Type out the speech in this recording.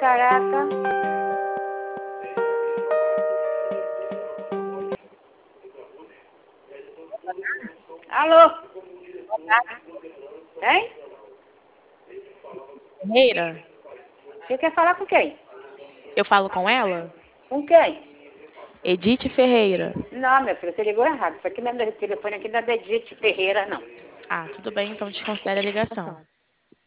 caraca. Alô? Hein? Ferreira? Você quer falar com quem? Eu falo com ela? Com quem? Edith Ferreira. Não, meu filho, você ligou errado. Isso aqui não é meu telefone aqui, não é da Edith Ferreira, não. Ah, tudo bem, então desconsidere a ligação.